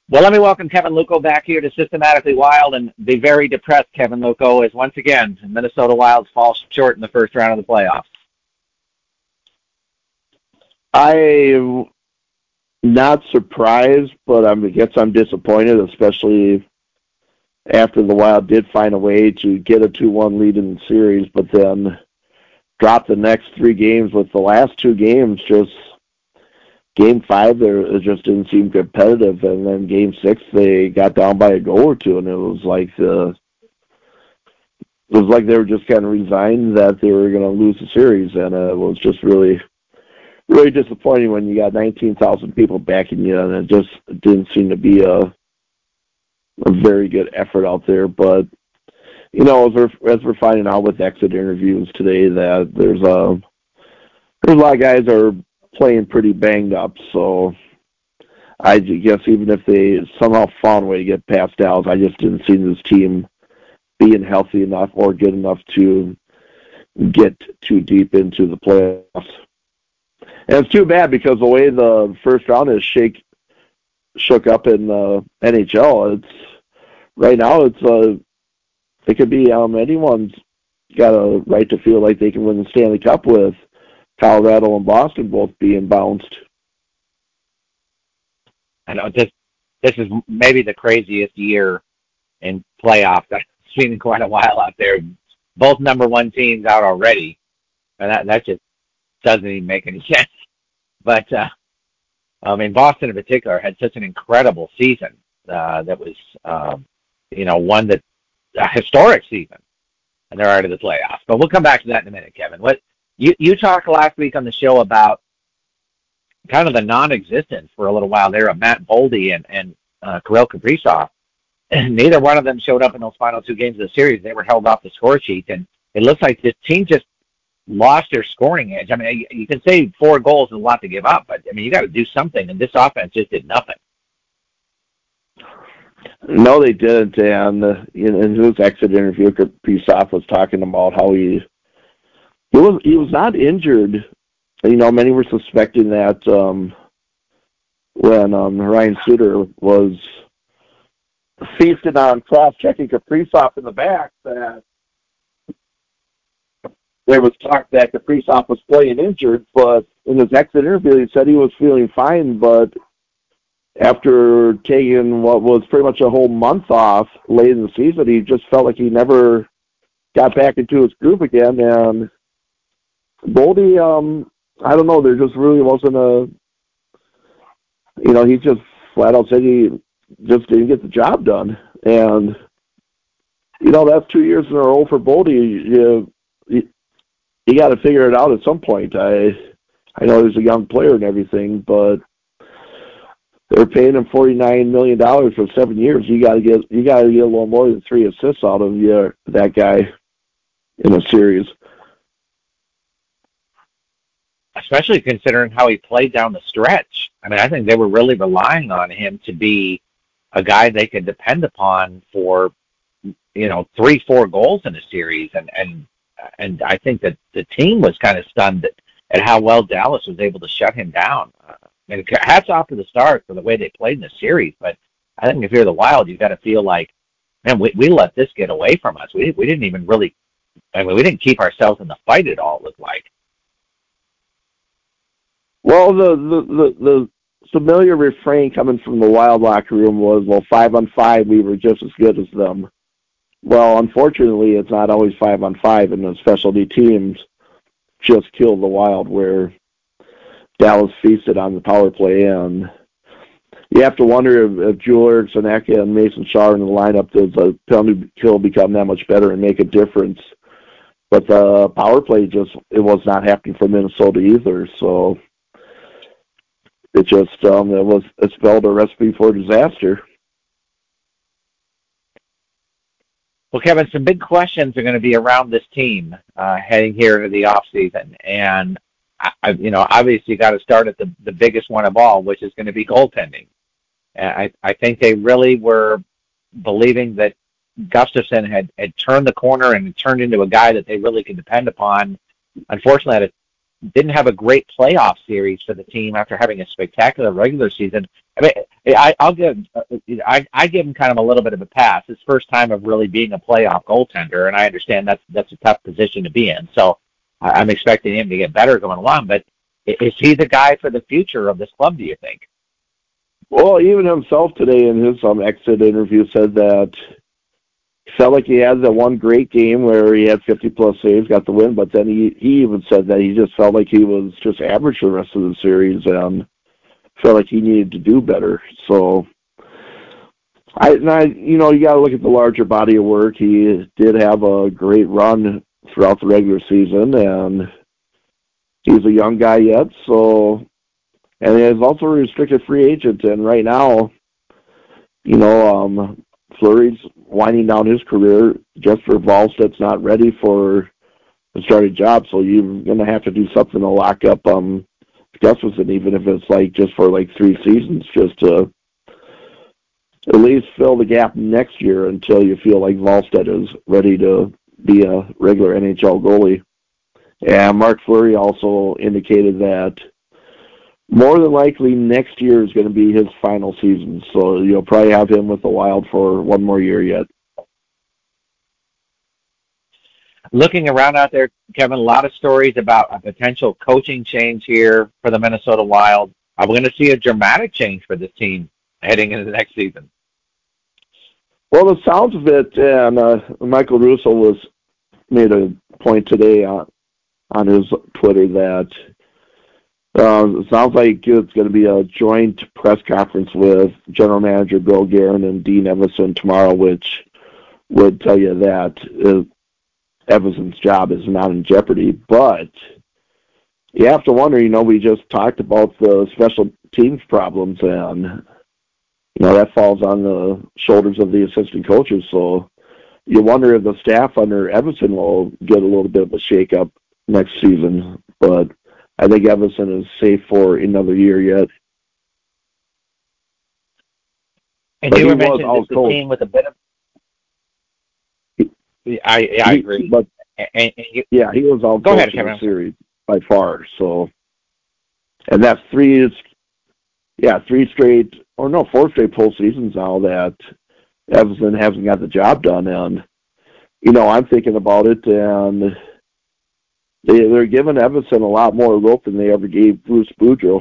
Well, let me welcome Kevin Luco back here to Systematically Wild and the very depressed Kevin Luco as once again Minnesota Wilds fall short in the first round of the playoffs. I'm not surprised, but I guess I'm disappointed, especially after the Wild did find a way to get a 2-1 lead in the series, but then drop the next three games with the last two games just Game 5 there it just didn't seem competitive, and then Game 6 they got down by a goal or two, and it was like they were just kind of resigned that they were going to lose the series, and it was just really really disappointing when you got 19,000 people backing you, and it just didn't seem to be a very good effort out there. But as we're finding out with exit interviews today, that there's a lot of guys are playing pretty banged up. So I guess even if they somehow found a way to get past Dallas, I just didn't see this team being healthy enough or good enough to get too deep into the playoffs. And it's too bad because the way the first round is shook up in the NHL, right now it could be anyone's got a right to feel like they can win the Stanley Cup with Colorado and Boston both being bounced. I know this is maybe the craziest year in playoffs I've seen in quite a while out there. Both number one teams out already, and that just doesn't even make any sense. But I mean, Boston in particular had such an incredible season that was, one that a historic season, and they're out of the playoffs. But we'll come back to that in a minute, Kevin. What you talked last week on the show about kind of the non-existence for a little while there of Matt Boldy and Kirill Kaprizov. And neither one of them showed up in those final two games of the series. They were held off the score sheet, and it looks like this team just lost their scoring edge. I mean, you can say 4 goals is a lot to give up, but I mean, you got to do something, and this offense just did nothing. No, they didn't. And in his exit interview, Kaprizov was talking about how he was not injured. Many were suspecting that when Ryan Suter was feasted on cross-checking Kaprizov in the back, that there was talk that Kaprizov was playing injured, but in his exit interview, he said he was feeling fine, but after taking what was pretty much a whole month off late in the season, he just felt like he never got back into his groove again. And Boldy, I don't know, there just really wasn't he just flat out said he just didn't get the job done. And, that's 2 years in a row for Boldy. You got to figure it out at some point. I know he's a young player and everything, but they're paying him $49 million for 7 years. You got to get a little more than 3 assists out of that guy in a series. Especially considering how he played down the stretch. I mean, I think they were really relying on him to be a guy they could depend upon for, 3-4 goals in a series. And I think that the team was kind of stunned at how well Dallas was able to shut him down. And hats off to the Stars for the way they played in the series. But I think if you're the Wild, you've got to feel like, man, we let this get away from us. We didn't even really, we didn't keep ourselves in the fight at all, it looked like. Well, the familiar refrain coming from the Wild locker room was, well, 5-on-5, we were just as good as them. Well, unfortunately, it's not always 5-on-5, and the specialty teams just killed the Wild, where Dallas feasted on the power play. And you have to wonder if Joel Eriksson Ek and Mason Shaw in the lineup, does the penalty kill become that much better and make a difference? But the power play it was not happening for Minnesota either, so it just it spelled a recipe for disaster. Well, Kevin, some big questions are going to be around this team heading here into the offseason. And, obviously you got to start at the biggest one of all, which is going to be goaltending. And I think they really were believing that Gustafsson had turned the corner and turned into a guy that they really could depend upon. Unfortunately, it didn't have a great playoff series for the team after having a spectacular regular season. I mean, I give him kind of a little bit of a pass. His first time of really being a playoff goaltender, and I understand that's a tough position to be in. So I'm expecting him to get better going along. But is he the guy for the future of this club? Do you think? Well, even himself today in his exit interview said that he felt like he had the one great game where he had 50-plus saves, got the win, but then he even said that he just felt like he was just average the rest of the series and felt like he needed to do better. So, you got to look at the larger body of work. He did have a great run throughout the regular season, and he's a young guy yet, so, and he's also a restricted free agent, and right now, Fleury's winding down his career. Jesper Wallstedt's not ready for a starting job, so you're going to have to do something to lock up Gustafsson, even if it's just for 3 seasons, just to at least fill the gap next year until you feel like Wallstedt is ready to be a regular NHL goalie. And Mark Fleury also indicated that more than likely next year is going to be his final season, so you'll probably have him with the Wild for one more year yet. Looking around out there, Kevin, a lot of stories about a potential coaching change here for the Minnesota Wild. Are we going to see a dramatic change for this team heading into the next season? Well, the sounds of it, and Michael Russo made a point today on his Twitter that it sounds like it's going to be a joint press conference with General Manager Bill Guerin and Dean Evason tomorrow, which would tell you that Evanson's job is not in jeopardy. But you have to wonder, we just talked about the special teams problems, and, that falls on the shoulders of the assistant coaches. So you wonder if the staff under Evason will get a little bit of a shakeup next season. But I think Evason is safe for another year yet. And you were mentioning this is a team with a bit of... I agree. But he was all go ahead, Kevin. Series by far. So, and that's 4 straight postseasons now that Evason hasn't got the job done. And I'm thinking about it, and they're giving Evason a lot more rope than they ever gave Bruce Boudreau.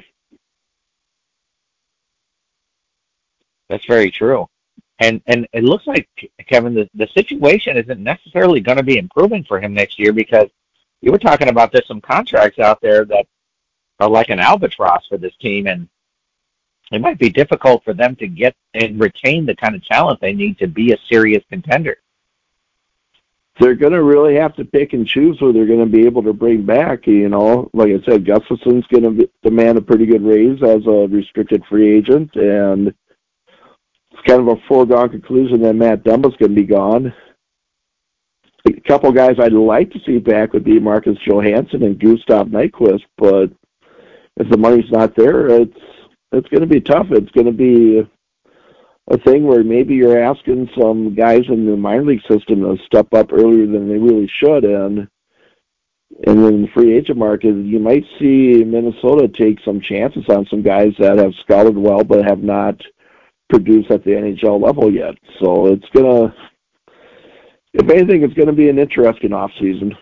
That's very true. And it looks like, Kevin, the situation isn't necessarily going to be improving for him next year, because you were talking about there's some contracts out there that are like an albatross for this team, and it might be difficult for them to get and retain the kind of talent they need to be a serious contender. They're going to really have to pick and choose who they're going to be able to bring back. Like I said, Gustafsson's going to demand a pretty good raise as a restricted free agent, and it's kind of a foregone conclusion that Matt Dumba's going to be gone. A couple guys I'd like to see back would be Marcus Johansson and Gustav Nyquist, but if the money's not there, it's going to be tough. It's going to be a thing where maybe you're asking some guys in the minor league system to step up earlier than they really should, and in the free agent market, you might see Minnesota take some chances on some guys that have scouted well but have not produced at the NHL level yet. So it's going to, if anything, it's going to be an interesting offseason.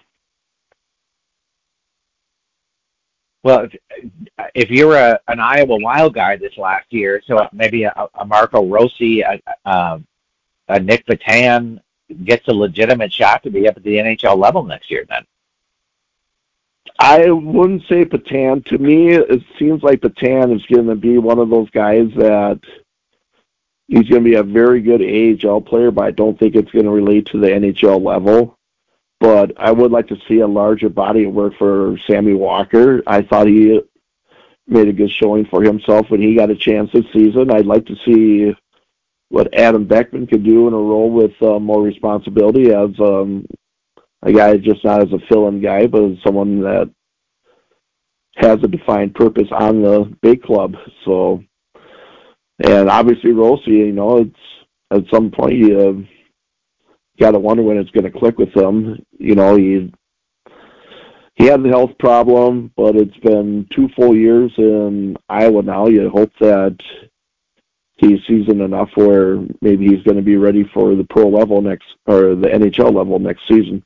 Well, if you're an Iowa Wild guy this last year, so maybe a Marco Rossi, a Nick Patan gets a legitimate shot to be up at the NHL level next year then. I wouldn't say Patan. To me, it seems like Patan is going to be one of those guys that he's going to be a very good AHL player, but I don't think it's going to relate to the NHL level. But I would like to see a larger body of work for Sammy Walker. I thought he made a good showing for himself when he got a chance this season. I'd like to see what Adam Beckman could do in a role with more responsibility as a guy just not as a fill-in guy, but as someone that has a defined purpose on the big club. So, and obviously Rossi, it's at some point you got to wonder when it's going to click with him. He had the health problem, but it's been 2 full years in Iowa now. You hope that he's seasoned enough where maybe he's going to be ready for the pro level next, or the NHL level next season.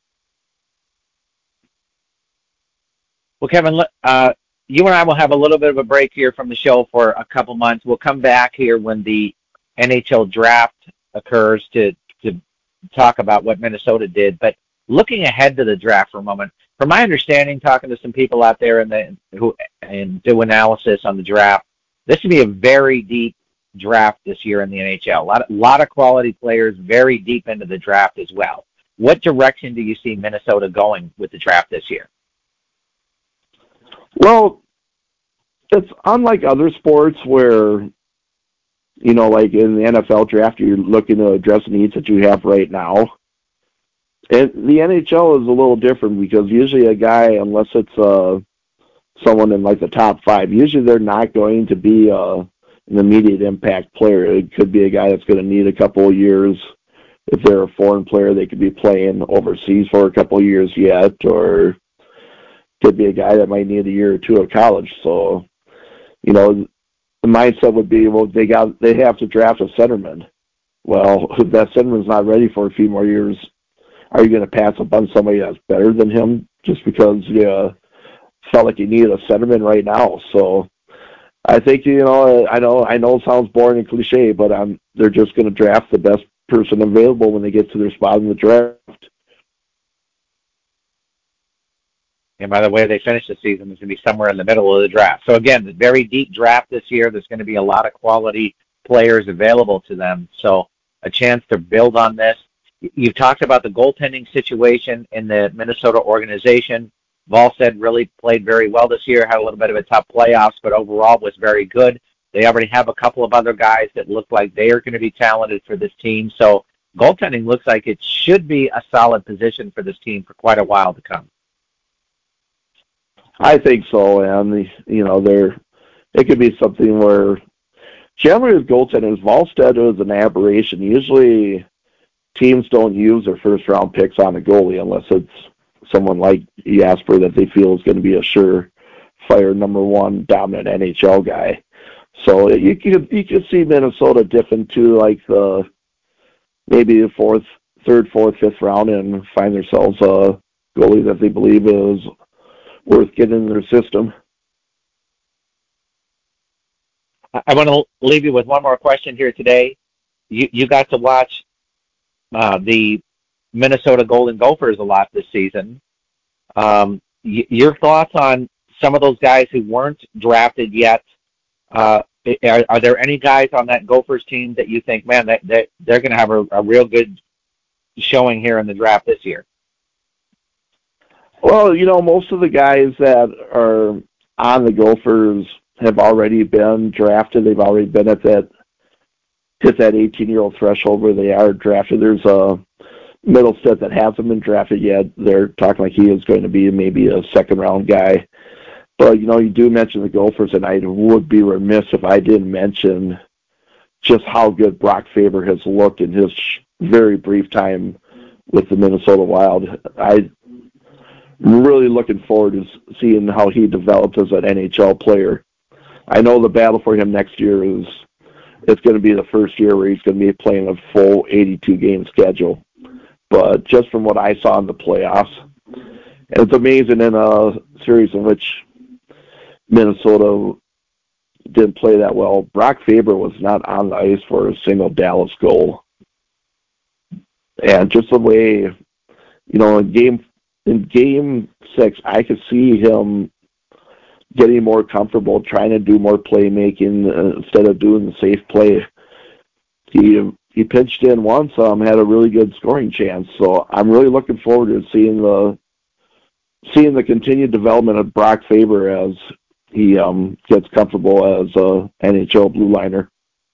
Well, Kevin, you and I will have a little bit of a break here from the show for a couple months. We'll come back here when the NHL draft occurs to talk about what Minnesota did. But looking ahead to the draft for a moment, from my understanding, talking to some people out there and do analysis on the draft, this should be a very deep draft this year in the NHL. A lot of quality players, very deep into the draft as well. What direction do you see Minnesota going with the draft this year? Well, it's unlike other sports where, like in the NFL draft, you're looking to address needs that you have right now. And the NHL is a little different because usually a guy, unless it's someone in like the top 5, usually they're not going to be an immediate impact player. It could be a guy that's going to need a couple of years. If they're a foreign player, they could be playing overseas for a couple of years yet, or could be a guy that might need a year or two of college. So, the mindset would be, well, they have to draft a centerman. Well, if that centerman's not ready for a few more years, are you going to pass up on somebody that's better than him just because you felt like you needed a centerman right now? So I think, I know it sounds boring and cliche, but they're just going to draft the best person available when they get to their spot in the draft. And by the way they finish the season, it's going to be somewhere in the middle of the draft. So again, the very deep draft this year, there's going to be a lot of quality players available to them. So a chance to build on this. You've talked about the goaltending situation in the Minnesota organization. Wallstedt really played very well this year, had a little bit of a tough playoffs, but overall was very good. They already have a couple of other guys that look like they are going to be talented for this team. So goaltending looks like it should be a solid position for this team for quite a while to come. I think so, and it could be something where generally with goaltenders, Wallstedt is an aberration. Usually teams don't use their first round picks on a goalie unless it's someone like Jasper that they feel is going to be a surefire number 1 dominant NHL guy. So you could see Minnesota dip into like maybe the third, fourth, fifth round and find themselves a goalie that they believe is worth getting in their system. I want to leave you with one more question here today. You got to watch the Minnesota Golden Gophers a lot this season. Your thoughts on some of those guys who weren't drafted yet? Are there any guys on that Gophers team that you think, man, that they're going to have a real good showing here in the draft this year? Well, most of the guys that are on the Gophers have already been drafted. They've already been hit that 18-year-old threshold where they are drafted. There's a Middlestat that hasn't been drafted yet. They're talking like he is going to be maybe a second-round guy. But, you do mention the Gophers, and I would be remiss if I didn't mention just how good Brock Faber has looked in his very brief time with the Minnesota Wild. I'm really looking forward to seeing how he develops as an NHL player. I know the battle for him next year it's going to be the first year where he's going to be playing a full 82-game schedule. But just from what I saw in the playoffs, and it's amazing in a series in which Minnesota didn't play that well, Brock Faber was not on the ice for a single Dallas goal. And just the way, in game 6, I could see him getting more comfortable, trying to do more playmaking instead of doing the safe play. He pitched in once, had a really good scoring chance. So I'm really looking forward to seeing the continued development of Brock Faber as he gets comfortable as a NHL blue liner.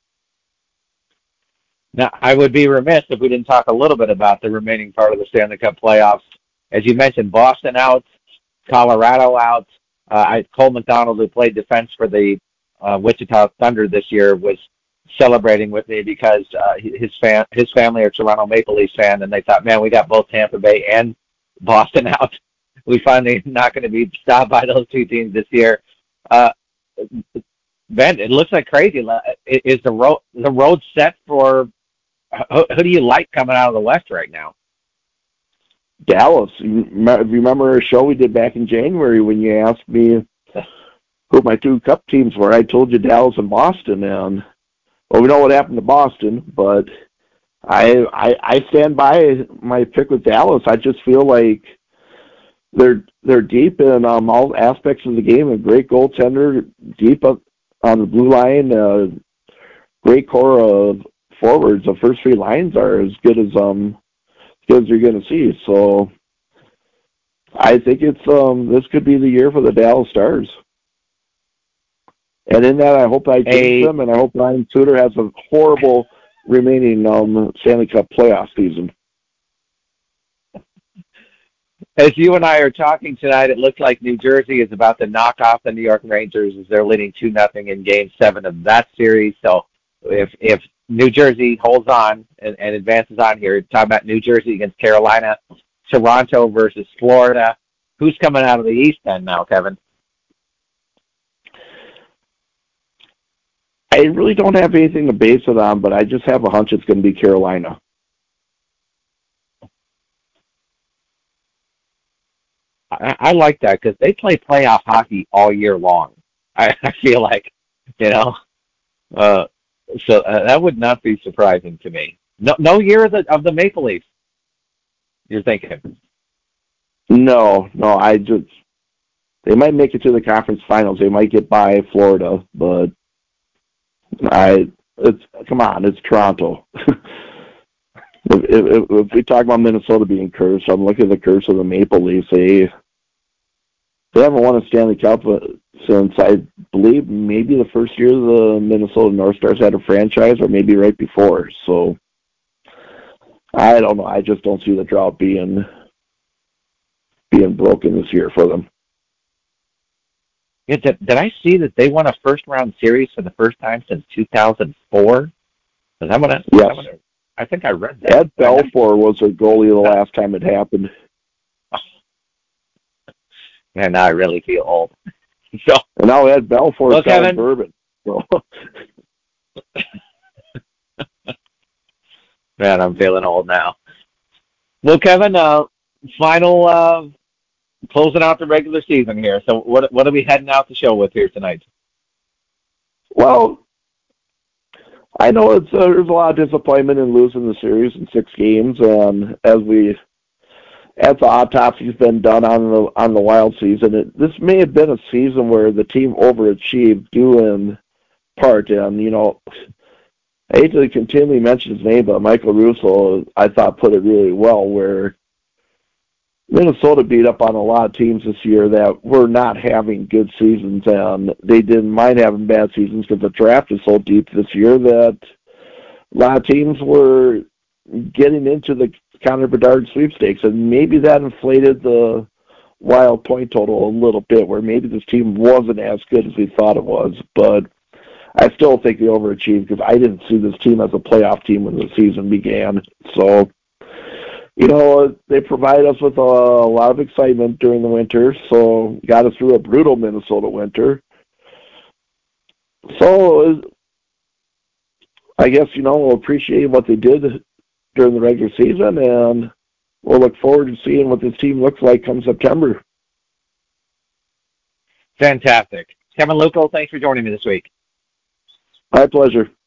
Now, I would be remiss if we didn't talk a little bit about the remaining part of the Stanley Cup playoffs. As you mentioned, Boston out, Colorado out. Cole McDonald, who played defense for the Wichita Thunder this year, was celebrating with me because his family are Toronto Maple Leafs fan, and they thought, man, we got both Tampa Bay and Boston out. We finally not going to be stopped by those two teams this year. Ben, it looks like crazy. Is the road set for who do you like coming out of the West right now? Dallas. You remember a show we did back in January when you asked me who my two Cup teams were? I told you Dallas and Boston, and well, we know what happened to Boston, but I stand by my pick with Dallas. I just feel like they're deep in all aspects of the game. A great goaltender, deep up on the blue line, great core of forwards. The first three lines are as good as you're going to see. So I think it's this could be the year for the Dallas Stars. And in that, I hope I jinx them, and I hope Ryan Suter has a horrible remaining Stanley Cup playoff season. As you and I are talking tonight, it looks like New Jersey is about to knock off the New York Rangers as they're leading 2-0 in Game 7 of that series. So if New Jersey holds on and advances on here, talking about New Jersey against Carolina, Toronto versus Florida. Who's coming out of the East then now, Kevin? I really don't have anything to base it on, but I just have a hunch it's going to be Carolina. I like that because they play playoff hockey all year long. I feel like, you know, uh, so that would not be surprising to me. No year of the Maple Leafs. You're thinking? No, they might make it to the conference finals. They might get by Florida, but come on, it's Toronto. If we talk about Minnesota being cursed, I'm looking at the curse of the Maple Leafs. They haven't won a Stanley Cup since, I believe, maybe the first year the Minnesota North Stars had a franchise, or maybe right before. So I don't know. I just don't see the drought being broken this year for them. Yeah, did I see that they won a first round series for the first time since 2004? Is that what yes. I think I read that. Ed Belfour was their goalie the last time it happened. Yeah, now I really feel old. So, and now Ed Belfour is selling bourbon. So. Man, I'm feeling old now. Well, Kevin, final closing out the regular season here. So what are we heading out the show with here tonight? Well, I know there's a lot of disappointment in losing the series in 6 games, and as the autopsy's been done on the Wild season, this may have been a season where the team overachieved due in part, and I hate to continually mention his name, but Michael Russo, I thought, put it really well, where Minnesota beat up on a lot of teams this year that were not having good seasons, and they didn't mind having bad seasons because the draft is so deep this year that a lot of teams were getting into the Connor Bedard sweepstakes, and maybe that inflated the Wild point total a little bit, where maybe this team wasn't as good as we thought it was, but I still think they overachieved because I didn't see this team as a playoff team when the season began. So, they provide us with a lot of excitement during the winter, so got us through a brutal Minnesota winter. So, I guess, we'll appreciate what they did during the regular season, and we'll look forward to seeing what this team looks like come September. Fantastic. Kevin Lucco, thanks for joining me this week. My pleasure.